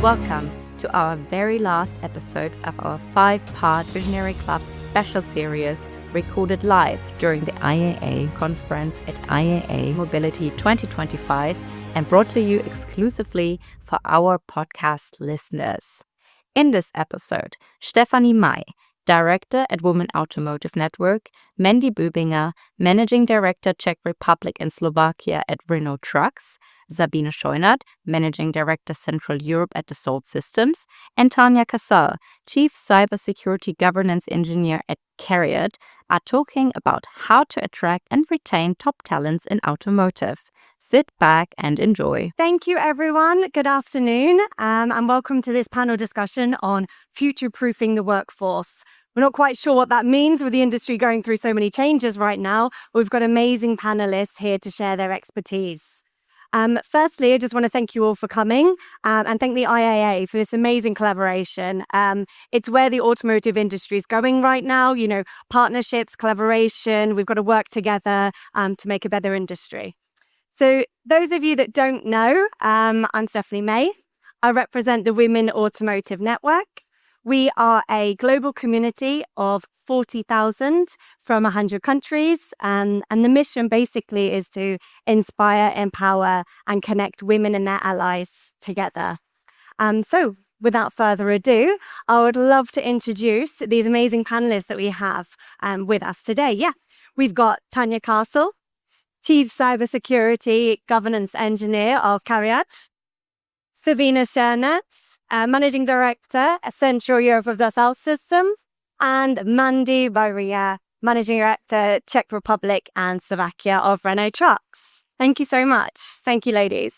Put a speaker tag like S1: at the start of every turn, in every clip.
S1: Welcome to our very last episode of our 5-part Visionary Club special series recorded live during the IAA conference at IAA Mobility 2025 and brought to you exclusively for our podcast listeners. In this episode, Stefanie May, Director at Women Automotive Network, Mandy Bübinger, Managing Director Czech Republic and Slovakia at Renault Trucks, Sabine Scheunert, Managing Director Central Europe at Dassault Systems, and Tanja Casal, Chief Cybersecurity Governance Engineer at CARIAD, are talking about how to attract and retain top talents in automotive. Sit back and enjoy.
S2: Thank you, everyone. Good afternoon, and welcome to this panel discussion on future-proofing the workforce. We're not quite sure what that means with the industry going through so many changes right now. We've got amazing panelists here to share their expertise. Firstly, I just want to thank you all for coming and thank the IAA for this amazing collaboration. It's where the automotive industry is going right now, partnerships, collaboration. We've got to work together to make a better industry. So those of you that don't know, I'm Stefanie May. I represent the Women Automotive Network. We are a global community of 40,000 from 100 countries. And the mission basically is to inspire, empower, and connect women and their allies together. So without further ado, I would love to introduce these amazing panelists that we have with us today. Yeah, we've got Tanja Casal, Chief Cybersecurity Governance Engineer of CARIAD, Sabine Scheunert, Managing Director at Central Europe of Dassault Systems, and Mandy Bübinger, Managing Director Czech Republic and Slovakia of Renault Trucks. Thank you so much. Thank you, ladies.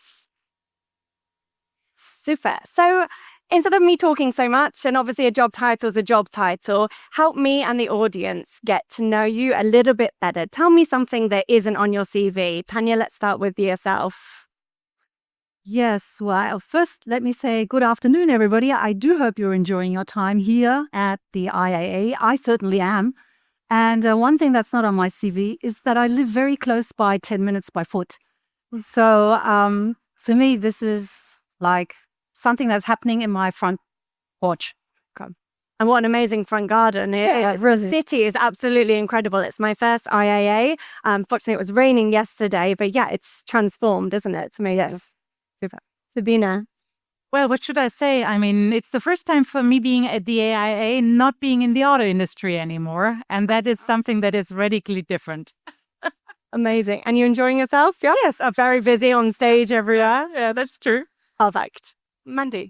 S2: Super. So instead of me talking so much, and obviously a job title is a job title, help me and the audience get to know you a little bit better. Tell me something that isn't on your CV. Tanja, let's start with yourself.
S3: Yes, well, first, let me say good afternoon, everybody. I do hope you're enjoying your time here at the IAA. I certainly am. And one thing that's not on my CV is that I live very close by, 10 minutes by foot. So for me, this is like something that's happening in my front porch.
S2: And what an amazing front garden. The city is absolutely incredible. It's my first IAA. Fortunately, it was raining yesterday, but yeah, it's transformed, isn't it? It's amazing. Yes. Super. Sabine.
S4: Well, what should I say? I mean, it's the first time for me being at the IAA, not being in the auto industry anymore. And that is something that is radically different.
S2: Amazing. And you enjoying yourself? Yeah? Yes, I'm very busy on stage everywhere.
S4: Yeah, that's true.
S2: Perfect. Mandy.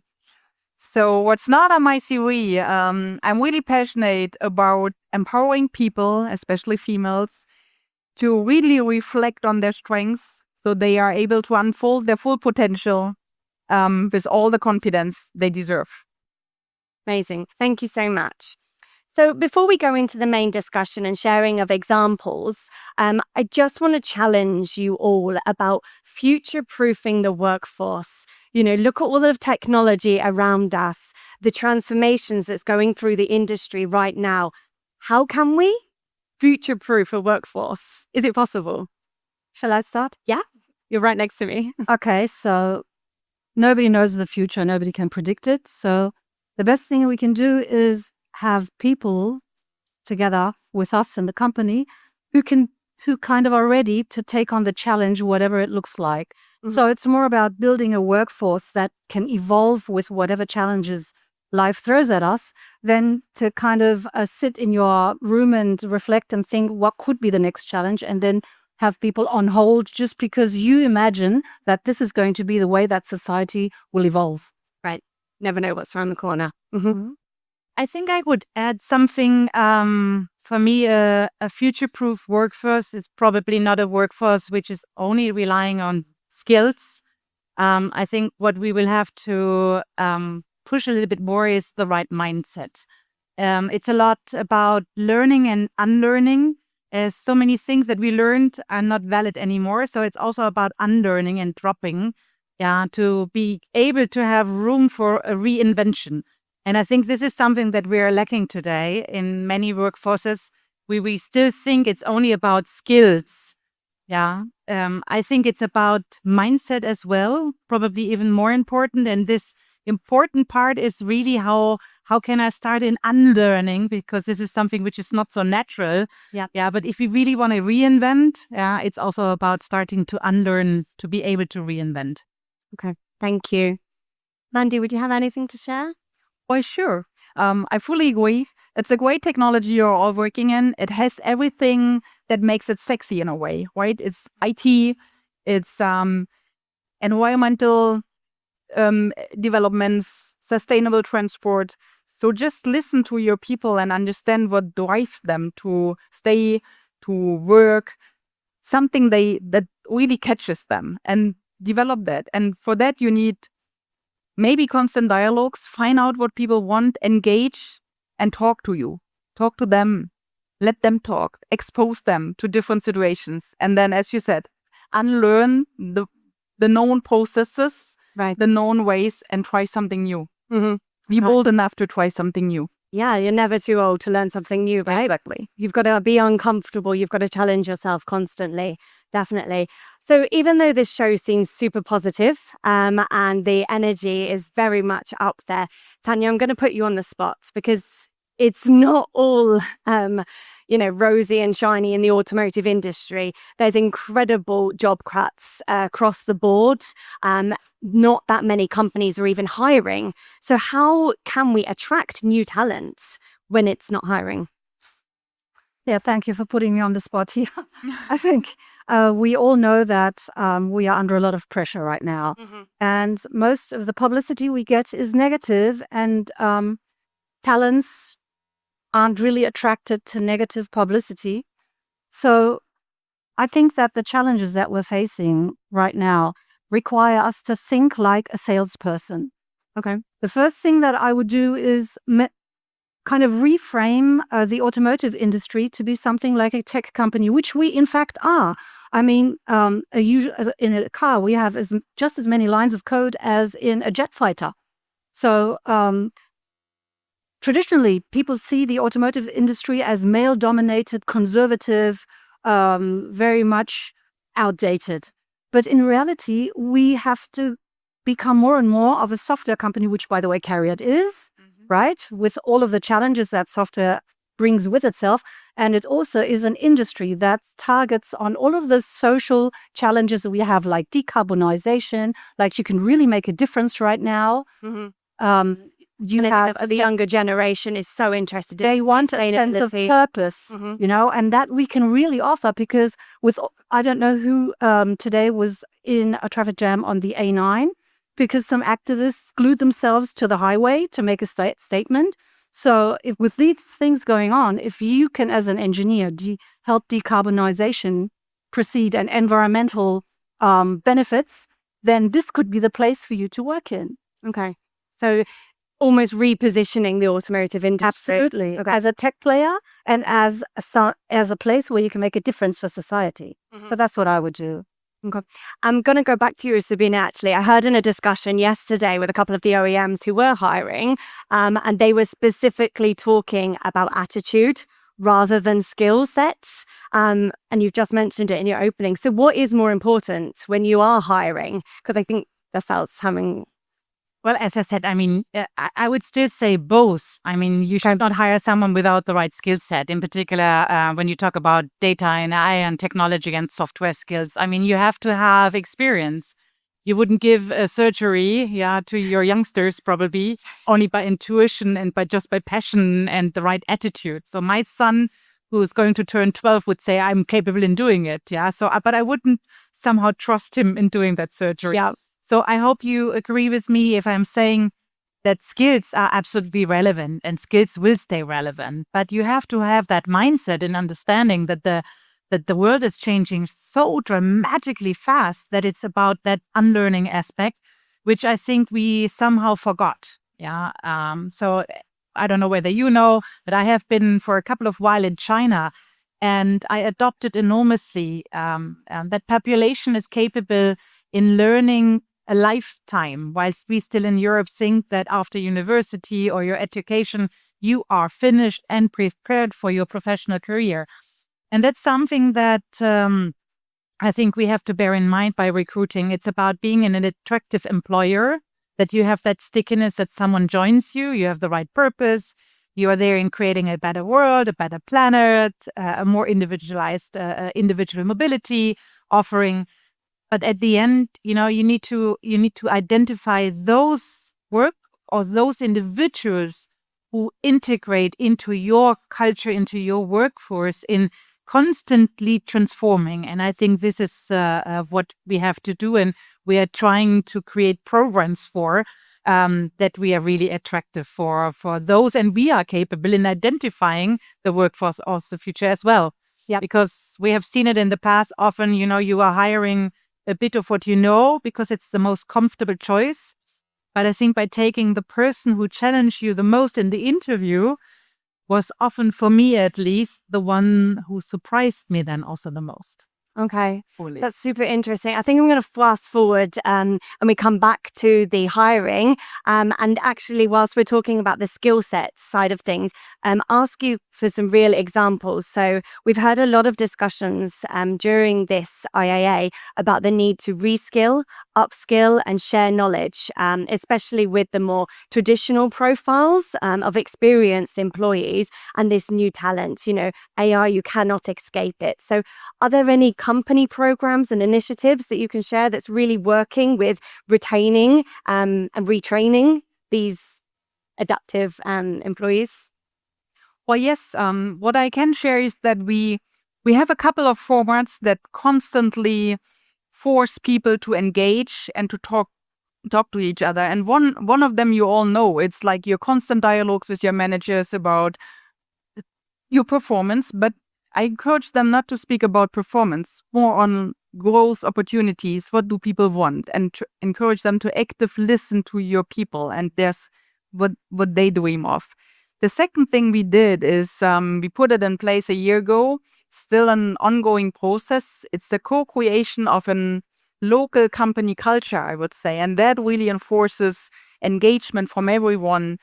S5: So what's not on my CV, I'm really passionate about empowering people, especially females, to really reflect on their strengths so they are able to unfold their full potential with all the confidence they deserve.
S2: Amazing. Thank you so much. So before we go into the main discussion and sharing of examples, I just want to challenge you all about future-proofing the workforce. Look at all the technology around us, the transformations that's going through the industry right now. How can we future-proof a workforce? Is it possible? Shall I start? Yeah, you're right next to me.
S3: Okay, so nobody knows the future. Nobody can predict it. So the best thing we can do is have people together with us in the company who kind of are ready to take on the challenge, whatever it looks like. Mm-hmm. So it's more about building a workforce that can evolve with whatever challenges life throws at us than to kind of sit in your room and reflect and think what could be the next challenge and then have people on hold just because you imagine that this is going to be the way that society will evolve.
S2: Right. Never know what's around the corner. Mm-hmm.
S4: I think I would add something. For me, a future-proof workforce is probably not a workforce which is only relying on skills. I think what we will have to push a little bit more is the right mindset. It's a lot about learning and unlearning. As so many things that we learned are not valid anymore. So it's also about unlearning and dropping, to be able to have room for a reinvention. And I think this is something that we are lacking today in many workforces. We still think it's only about skills. I think it's about mindset as well, probably even more important. And this important part is really how can I start in unlearning, because this is something which is not so natural. Yeah. But if we really want to reinvent, yeah, it's also about starting to unlearn to be able to reinvent.
S2: Okay, thank you. Mandy, would you have anything to share?
S5: Oh, sure. I fully agree. It's a great technology you're all working in. It has everything that makes it sexy in a way, right? It's IT, it's environmental developments, sustainable transport. So just listen to your people and understand what drives them to stay, to work, something that really catches them, and develop that. And for that, you need maybe constant dialogues, find out what people want, engage, and talk to you. Talk to them, let them talk, expose them to different situations. And then, as you said, unlearn the known processes,
S2: Right.
S5: the known ways, and try something new.
S2: Mm-hmm.
S5: Be bold enough to try something new.
S2: Yeah, you're never too old to learn something new, right?
S5: Exactly.
S2: You've got to be uncomfortable. You've got to challenge yourself constantly. Definitely. So even though this show seems super positive, and the energy is very much up there, Tanya, I'm going to put you on the spot because it's not all, rosy and shiny in the automotive industry. There's incredible job cuts across the board. Not that many companies are even hiring. So how can we attract new talents when it's not hiring?
S3: Yeah, thank you for putting me on the spot here. I think we all know that we are under a lot of pressure right now. And most of the publicity we get is negative, and talents aren't really attracted to negative publicity. So I think that the challenges that we're facing right now require us to think like a salesperson.
S2: Okay.
S3: The first thing that I would do is kind of reframe the automotive industry to be something like a tech company, which we in fact are. I mean, in a car, we have just as many lines of code as in a jet fighter. So traditionally, people see the automotive industry as male-dominated, conservative, very much outdated. But in reality, we have to become more and more of a software company, which, by the way, CARIAD is, right? With all of the challenges that software brings with itself. And it also is an industry that targets on all of the social challenges that we have, like decarbonization, like you can really make a difference right now. You have
S2: the younger generation is so interested.
S3: They want a sense of purpose, and that we can really offer, because I don't know who today was in a traffic jam on the A9 because some activists glued themselves to the highway to make a statement. So with these things going on, if you can, as an engineer, help decarbonization proceed and environmental benefits, then this could be the place for you to work in.
S2: Okay. So almost repositioning the automotive industry.
S3: Absolutely. Okay. As a tech player and as a place where you can make a difference for society. So that's what I would do.
S2: Okay. I'm going to go back to you, Sabine, actually. I heard in a discussion yesterday with a couple of the OEMs who were hiring, and they were specifically talking about attitude rather than skill sets. And you've just mentioned it in your opening. So what is more important when you are hiring? Because I think that's having...
S4: Well, as I said, I mean, I would still say both. I mean, you should not hire someone without the right skill set. In particular, when you talk about data and AI and technology and software skills, I mean, you have to have experience. You wouldn't give a surgery, to your youngsters probably only by intuition and by passion and the right attitude. So my son, who is going to turn 12, would say I'm capable in doing it. But I wouldn't somehow trust him in doing that surgery.
S2: Yeah.
S4: So I hope you agree with me if I'm saying that skills are absolutely relevant and skills will stay relevant. But you have to have that mindset and understanding that the world is changing so dramatically fast that it's about that unlearning aspect, which I think we somehow forgot. So I don't know whether you know, but I have been for a couple of while in China, and I adopted enormously that population is capable in learning a lifetime, whilst we still in Europe think that after university or your education, you are finished and prepared for your professional career. And that's something that I think we have to bear in mind by recruiting. It's about being an attractive employer that you have that stickiness, that someone joins you, you have the right purpose, you are there in creating a better world, a better planet, a more individualized individual mobility offering. But at the end, you need to identify those work or those individuals who integrate into your culture, into your workforce in constantly transforming. And I think this is what we have to do. And we are trying to create programs for that we are really attractive for those. And we are capable in identifying the workforce of the future as well.
S2: Yeah.
S4: Because we have seen it in the past. Often, you are hiring a bit of what you know because it's the most comfortable choice. But I think by taking the person who challenged you the most in the interview was often, for me at least, the one who surprised me then also the most.
S2: Okay,
S4: Fully.
S2: that's super interesting. I think I'm going to fast forward and we come back to the hiring. And actually, whilst we're talking about the skill set side of things, ask you for some real examples. So we've heard a lot of discussions during this IAA about the need to reskill, upskill, and share knowledge, especially with the more traditional profiles of experienced employees and this new talent. AI, you cannot escape it. So are there any company programs and initiatives that you can share that's really working with retaining and retraining these adaptive employees?
S5: Well, yes. What I can share is that we have a couple of formats that constantly force people to engage and to talk to each other. And one of them you all know. It's like your constant dialogues with your managers about your performance. But I encourage them not to speak about performance, more on growth opportunities. What do people want? And encourage them to actively listen to your people and there's what they dream of. The second thing we did is we put it in place a year ago. Still an ongoing process. It's the co-creation of a local company culture, I would say. And that really enforces engagement from everyone,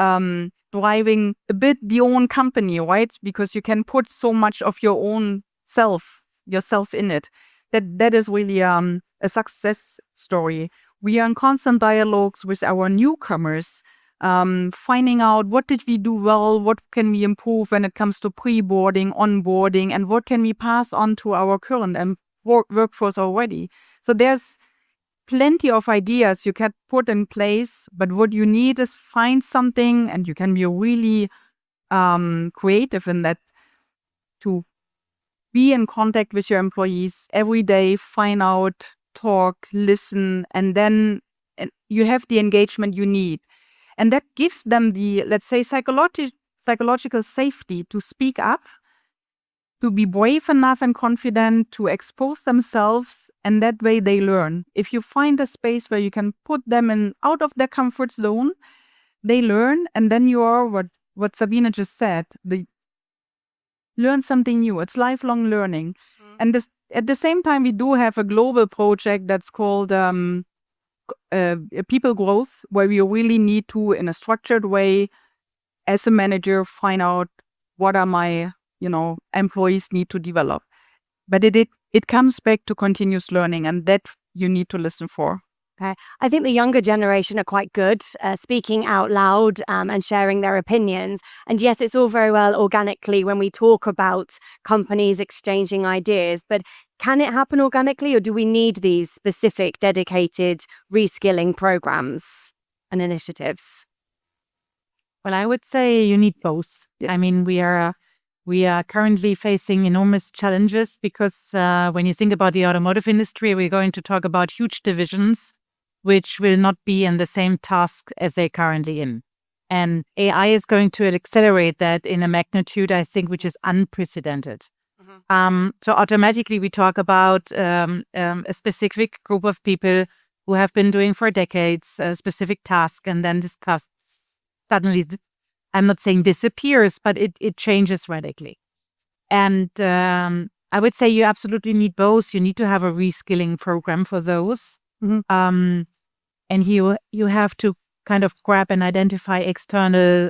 S5: driving a bit the own company, right? Because you can put so much of your own yourself in it. That is really a success story. We are in constant dialogues with our newcomers, finding out what did we do well, what can we improve when it comes to pre-boarding, onboarding, and what can we pass on to our current workforce already. So there's plenty of ideas you can put in place, but what you need is find something, and you can be really creative in that, to be in contact with your employees every day, find out, talk, listen, and then you have the engagement you need. And that gives them the, let's say, psychological safety to speak up, to be brave enough and confident to expose themselves, and that way they learn. If you find a space where you can put them in out of their comfort zone, they learn, and then you are what Sabine just said, they learn something new. It's lifelong learning. And this, at the same time, we do have a global project that's called people growth, where we really need to, in a structured way, as a manager, find out what are my employees need to develop. But it comes back to continuous learning, and that you need to listen for.
S2: Okay. I think the younger generation are quite good speaking out loud and sharing their opinions. And yes, it's all very well organically when we talk about companies exchanging ideas, but can it happen organically, or do we need these specific dedicated reskilling programs and initiatives?
S4: Well, I would say you need both.
S5: Yeah.
S4: I mean, we are currently facing enormous challenges because when you think about the automotive industry, we're going to talk about huge divisions which will not be in the same task as they're currently in. And AI is going to accelerate that in a magnitude, I think, which is unprecedented. So automatically we talk about a specific group of people who have been doing for decades a specific task, and then this task suddenly, I'm not saying disappears, but it changes radically. And I would say you absolutely need both. You need to have a reskilling program for those. And you have to kind of grab and identify external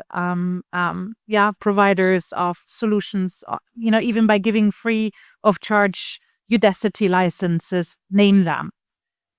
S4: providers of solutions, even by giving free of charge Udacity licenses, name them.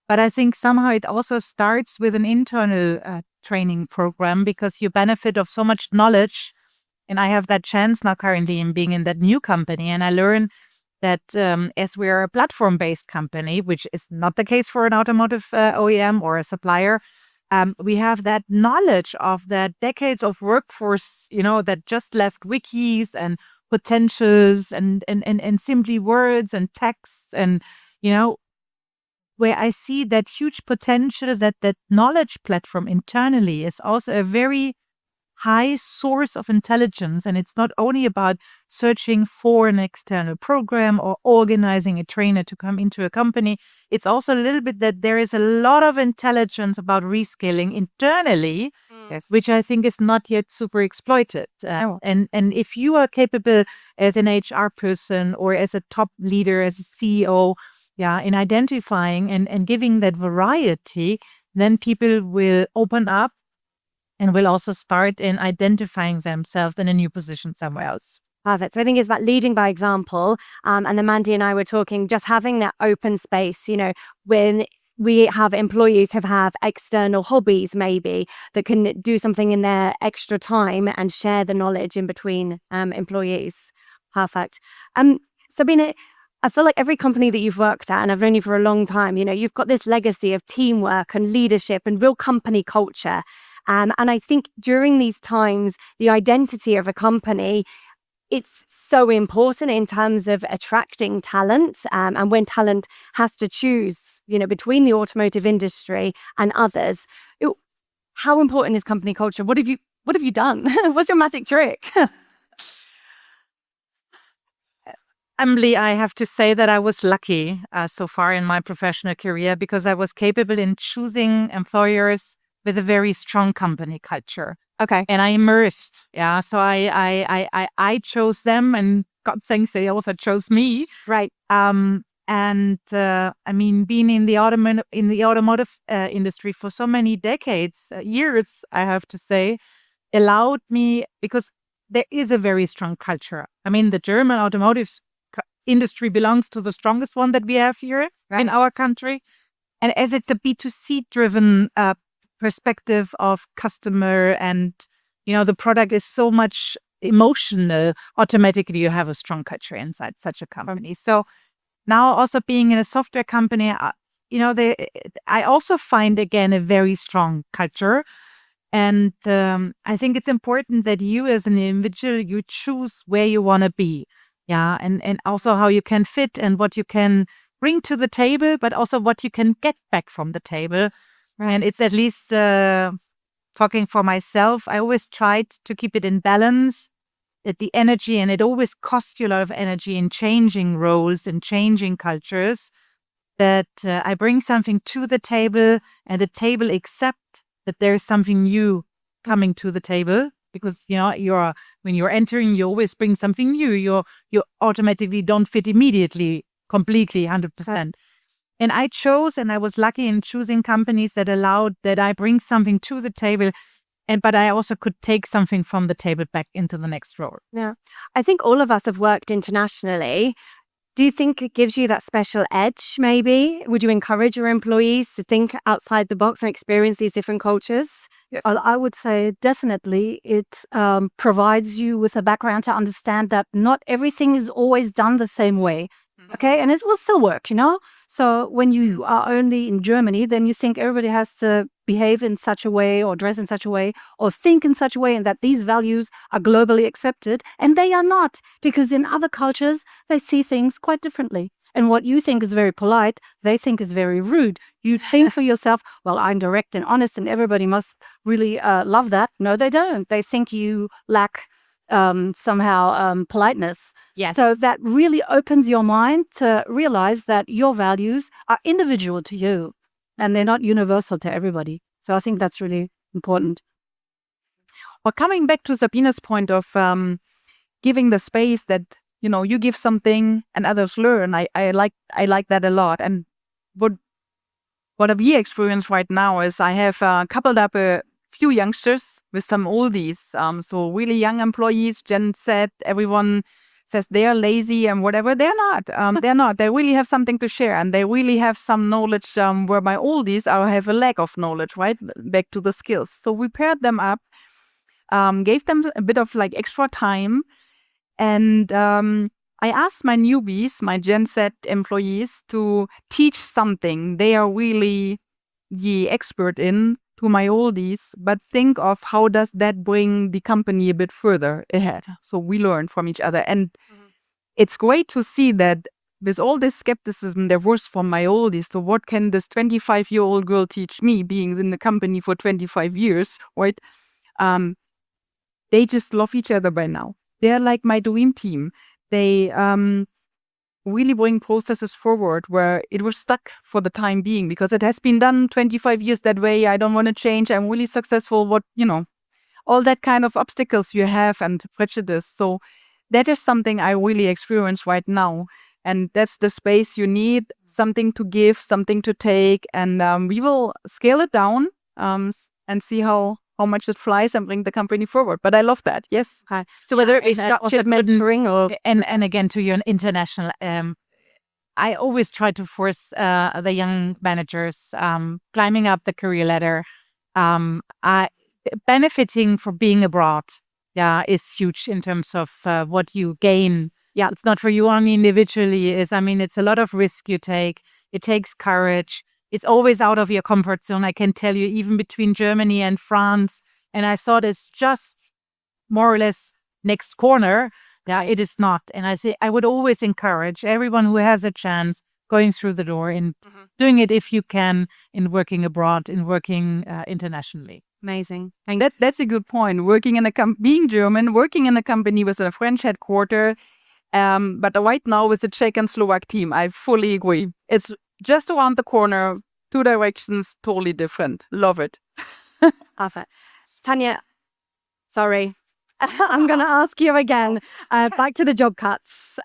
S4: But I think somehow it also starts with an internal training program, because you benefit of so much knowledge. And I have that chance now currently in being in that new company. And I learn that as we are a platform-based company, which is not the case for an automotive OEM or a supplier, we have that knowledge of that decades of workforce, that just left wikis and potentials and simply words and texts and, where I see that huge potential, that knowledge platform internally is also a very high source of intelligence. And it's not only about searching for an external program or organizing a trainer to come into a company. It's also a little bit that there is a lot of intelligence about reskilling internally, which I think is not yet super exploited. And if you are capable as an HR person or as a top leader, as a CEO, in identifying and giving that variety, then people will open up and will also start in identifying themselves in a new position somewhere else.
S2: Perfect. So I think it's that leading by example. And then Mandy and I were talking, just having that open space, when we have employees who have external hobbies maybe that can do something in their extra time and share the knowledge in between employees. Perfect. Sabine, I feel like every company that you've worked at, and I've known you for a long time, you've got this legacy of teamwork and leadership and real company culture. And I think during these times, the identity of a company, it's so important in terms of attracting talent. And when talent has to choose, between the automotive industry and others, how important is company culture? What have you done? What's your magic trick?
S4: Emily, I have to say that I was lucky so far in my professional career, because I was capable in choosing employers with a very strong company culture.
S2: Okay.
S4: And I immersed. Yeah. So I chose them, and God thanks they also chose me.
S2: Right.
S4: Being in the automotive industry for so many decades, years, I have to say, allowed me, because there is a very strong culture. The German automotive industry belongs to the strongest one that we have here in our country. And as it's a B2C driven perspective of customer, and the product is so much emotional, automatically you have a strong culture inside such a company. So now also being in a software company, I also find again a very strong culture. And I think it's important that you as an individual, you choose where you want to be. And also how you can fit and what you can bring to the table, but also what you can get back from the table. Right. And it's at least talking for myself, I always tried to keep it in balance, that the energy, and it always costs you a lot of energy in changing roles and changing cultures, that I bring something to the table and the table accept that there's something new coming to the table. Because when you're entering, you always bring something new. You automatically don't fit immediately, completely, 100%. And I chose, and I was lucky in choosing companies that allowed that I bring something to the table, but I also could take something from the table back into the next role.
S2: Yeah, I think all of us have worked internationally. Do you think it gives you that special edge, maybe? Would you encourage your employees to think outside the box and experience these different cultures?
S3: Yes. I would say definitely it provides you with a background to understand that not everything is always done the same way. Okay, and it will still work, So when you are only in Germany, then you think everybody has to behave in such a way or dress in such a way or think in such a way, and that these values are globally accepted. And they are not, because in other cultures, they see things quite differently. And what you think is very polite, they think is very rude. You think for yourself, well, I'm direct and honest and everybody must really love that. No, they don't. They think you lack politeness.
S2: Yes.
S3: So that really opens your mind to realize that your values are individual to you and they're not universal to everybody. So I think that's really important.
S5: Well, coming back to Sabine's point of giving the space that, you give something and others learn, I like that a lot. And what we experience right now is I have coupled up a few youngsters with some oldies. So really young employees, Gen Z, everyone says they are lazy and whatever. They're not. They're not. They really have something to share, and they really have some knowledge where my oldies have a lack of knowledge, right? Back to the skills. So we paired them up, gave them a bit of like extra time, and I asked my newbies, my Gen Z employees, to teach something they are really the expert in to my oldies, but think of how does that bring the company a bit further ahead. So we learn from each other. And it's great to see that with all this skepticism there was from my oldies, so what can this 25-year-old girl teach me, being in the company for 25 years, right? They just love each other by now. They're like my dream team. They really bring processes forward where it was stuck for the time being because it has been done 25 years that way. I don't want to change. I'm really successful. All that kind of obstacles you have and prejudice. So that is something I really experience right now. And that's the space you need, something to give, something to take. And we will scale it down and see how much it flies and bring the company forward. But I love that. Yes.
S2: Okay. So whether it be
S4: And I also
S2: structured mentoring or
S4: and again to your international, I always try to force the young managers climbing up the career ladder, benefiting for being abroad. Yeah, is huge in terms of what you gain. Yeah, it's not for you only individually. It's a lot of risk you take. It takes courage. It's always out of your comfort zone. I can tell you, even between Germany and France. And I thought it's just more or less next corner. Yeah, it is not. And I would always encourage everyone who has a chance going through the door and doing it if you can, in working abroad, in working internationally.
S2: amazing.
S5: That's a good point. Being German, working in a company with a French headquarter, but right now with the Czech and Slovak team, I fully agree. It's just around the corner, 2 directions, totally different. Love it.
S2: Perfect. Tanya, sorry. I'm going to ask you again, back to the job cuts.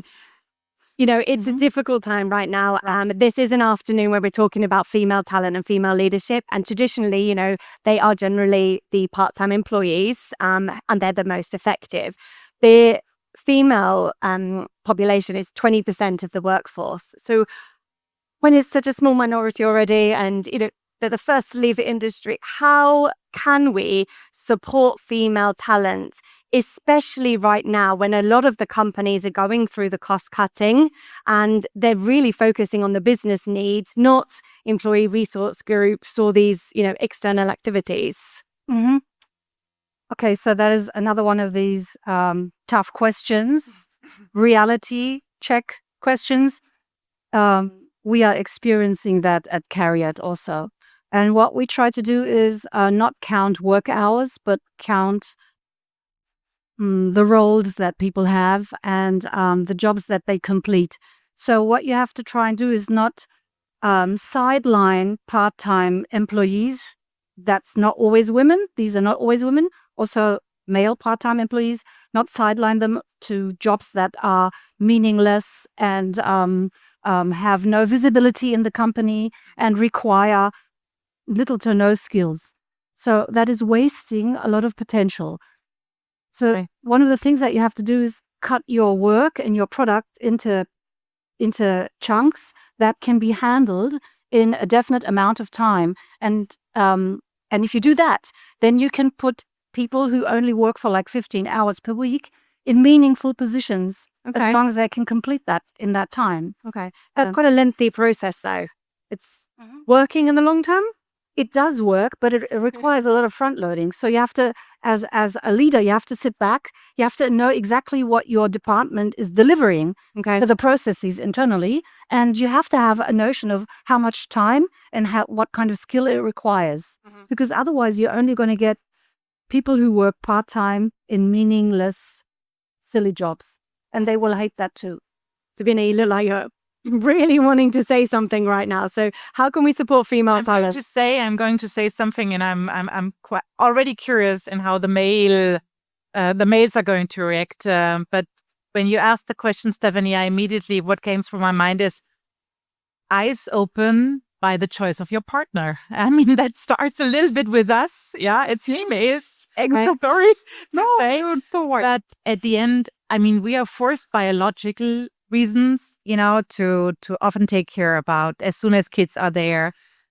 S2: It's a difficult time right now. This is an afternoon where we're talking about female talent and female leadership. And traditionally, they are generally the part-time employees, and they're the most effective. The female population is 20% of the workforce. So when it's such a small minority already and, they're the first to leave the industry, how can we support female talent, especially right now when a lot of the companies are going through the cost cutting and they're really focusing on the business needs, not employee resource groups or these, external activities?
S3: Mm-hmm. Okay, so that is another one of these tough questions, reality check questions. We are experiencing that at Cariad also. And what we try to do is not count work hours, but count the roles that people have and the jobs that they complete. So what you have to try and do is not sideline part-time employees. That's not always women. These are not always women. Also male part-time employees, not sideline them to jobs that are meaningless and have no visibility in the company and require little to no skills. So that is wasting a lot of potential. So one of the things that you have to do is cut your work and your product into chunks that can be handled in a definite amount of time. And if you do that, then you can put people who only work for like 15 hours per week in meaningful positions, as long as they can complete that in that time.
S2: Okay. That's quite a lengthy process, though. It's working in the long term?
S3: It does work, but it requires a lot of front loading. So you have to, as a leader, you have to sit back. You have to know exactly what your department is delivering to the processes internally. And you have to have a notion of how much time and what kind of skill it requires. Because otherwise, you're only going to get people who work part-time in meaningless, silly jobs. And they will hate that too.
S2: Sabine, you look like you're really wanting to say something right now. So how can we support female talent?
S4: I'm going to say something, and I'm quite already curious in how the males are going to react. But when you asked the question, Stephanie, what came through my mind is eyes open by the choice of your partner. That starts a little bit with us. Yeah, it's females.
S5: Sorry.
S4: But at the end, I mean, we are forced biological reasons, to often take care about as soon as kids are there,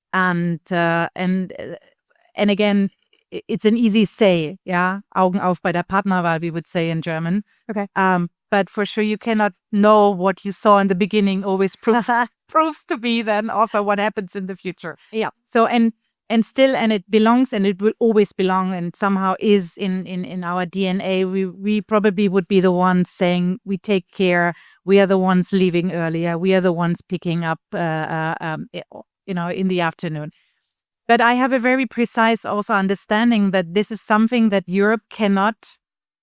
S4: and again, it's an easy say, yeah, Augen auf bei der Partnerwahl, we would say in German.
S2: Okay.
S4: But for sure, you cannot know what you saw in the beginning always proves to be then also what happens in the future.
S2: Yeah.
S4: So and it belongs, and it will always belong, and somehow is in our DNA. We probably would be the ones saying we take care. We are the ones leaving earlier. We are the ones picking up, in the afternoon. But I have a very precise also understanding that this is something that Europe cannot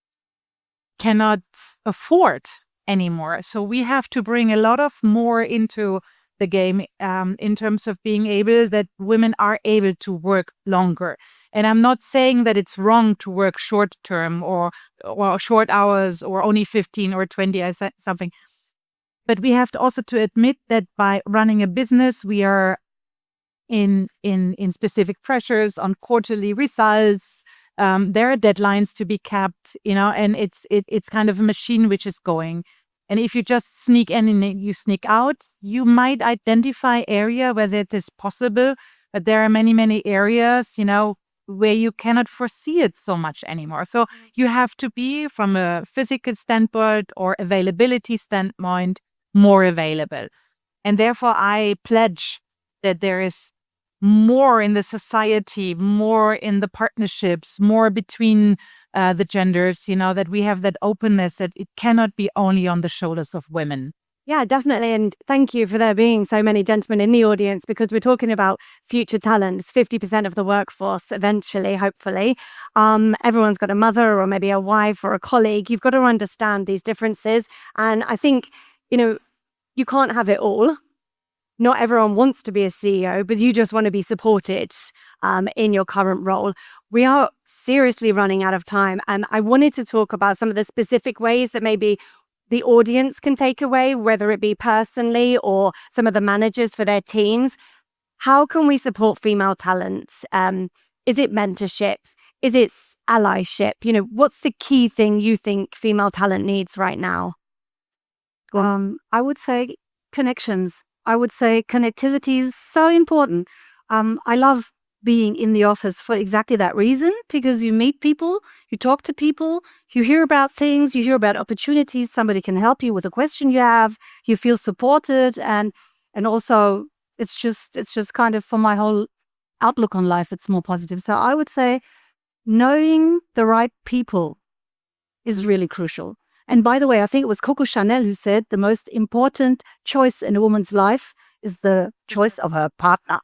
S4: afford anymore. So we have to bring a lot of more into the game, in terms of being able that women are able to work longer. And I'm not saying that it's wrong to work short term or short hours or only 15 or 20 or something. But we have to also to admit that by running a business, we are in specific pressures on quarterly results. There are deadlines to be kept, and it's kind of a machine which is going. And if you just sneak in and you sneak out, you might identify area where that is possible, but there are many, many areas, where you cannot foresee it so much anymore. So you have to be, from a physical standpoint or availability standpoint, more available. And therefore, I pledge that there is more in the society, more in the partnerships, more between the genders, that we have that openness, that it cannot be only on the shoulders of women.
S2: Yeah, definitely. And thank you for there being so many gentlemen in the audience, because we're talking about future talents, 50% of the workforce eventually, hopefully. Everyone's got a mother or maybe a wife or a colleague. You've got to understand these differences. And I think, you can't have it all. Not everyone wants to be a CEO, but you just want to be supported in your current role. We are seriously running out of time. And I wanted to talk about some of the specific ways that maybe the audience can take away, whether it be personally or some of the managers for their teams. How can we support female talents? Is it mentorship? Is it allyship? What's the key thing you think female talent needs right now?
S3: I would say connections. I would say connectivity is so important. I love being in the office for exactly that reason, because you meet people, you talk to people, you hear about things, you hear about opportunities. Somebody can help you with a question you have. You feel supported, and also it's just kind of, for my whole outlook on life, it's more positive. So I would say knowing the right people is really crucial. And by the way, I think it was Coco Chanel who said the most important choice in a woman's life is the choice of her partner.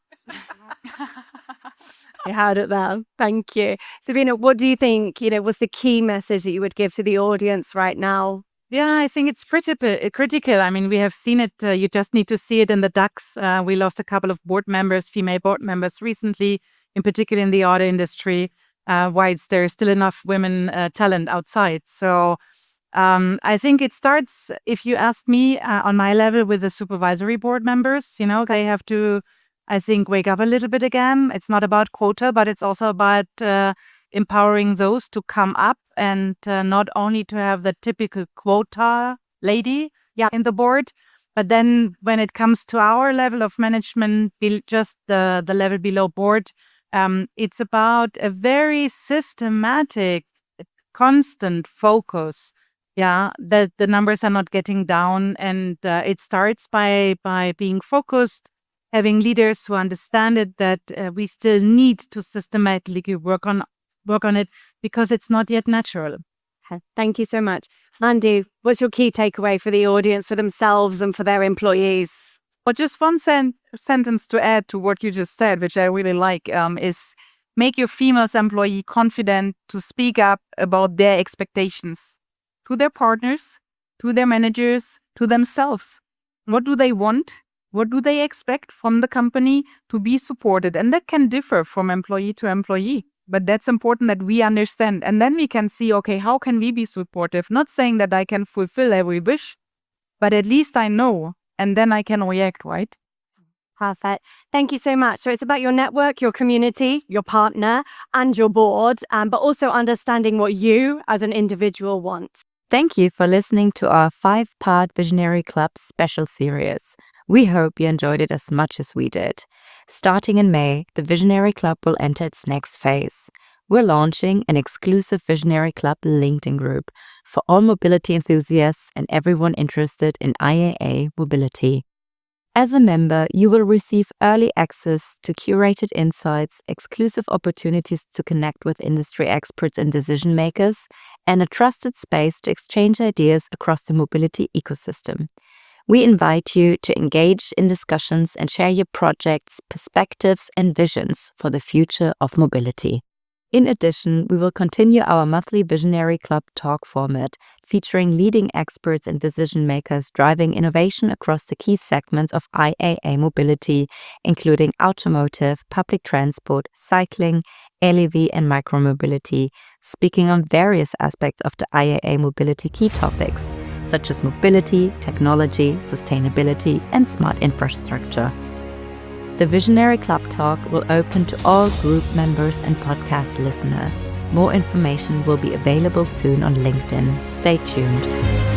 S2: You had it there. Thank you. Sabina, what do you think, was the key message that you would give to the audience right now?
S4: Yeah, I think it's critical. I mean, we have seen it. You just need to see it in the DAX. We lost a couple of female board members recently, in particular in the auto industry. Why there is still enough women talent outside. So I think it starts, if you ask me, on my level with the supervisory board members. They have to, I think, wake up a little bit again. It's not about quota, but it's also about empowering those to come up and not only to have the typical quota lady in the board, but then when it comes to our level of management, just the level below board, it's about a very systematic, constant focus. Yeah, that the numbers are not getting down, and it starts by being focused, having leaders who understand it, that we still need to systematically work on it, because it's not yet natural.
S2: Thank you so much. Mandy, what's your key takeaway for the audience, for themselves and for their employees?
S5: Well, just one sentence to add to what you just said, which I really like, is make your female employee confident to speak up about their expectations to their partners, to their managers, to themselves. What do they want? What do they expect from the company to be supported? And that can differ from employee to employee. But that's important that we understand. And then we can see, okay, how can we be supportive? Not saying that I can fulfill every wish, but at least I know, and then I can react, right?
S2: Perfect. Thank you so much. So it's about your network, your community, your partner, and your board, but also understanding what you as an individual want.
S1: Thank you for listening to our 5-part Visionary Club special series. We hope you enjoyed it as much as we did. Starting in May, the Visionary Club will enter its next phase. We're launching an exclusive Visionary Club LinkedIn group for all mobility enthusiasts and everyone interested in IAA mobility. As a member, you will receive early access to curated insights, exclusive opportunities to connect with industry experts and decision makers, and a trusted space to exchange ideas across the mobility ecosystem. We invite you to engage in discussions and share your projects, perspectives, and visions for the future of mobility. In addition, we will continue our monthly Visionary Club talk format, featuring leading experts and decision makers driving innovation across the key segments of IAA mobility, including automotive, public transport, cycling, LEV, and micromobility, speaking on various aspects of the IAA mobility key topics, such as mobility, technology, sustainability, and smart infrastructure. The Visionary Club Talk will open to all group members and podcast listeners. More information will be available soon on LinkedIn. Stay tuned.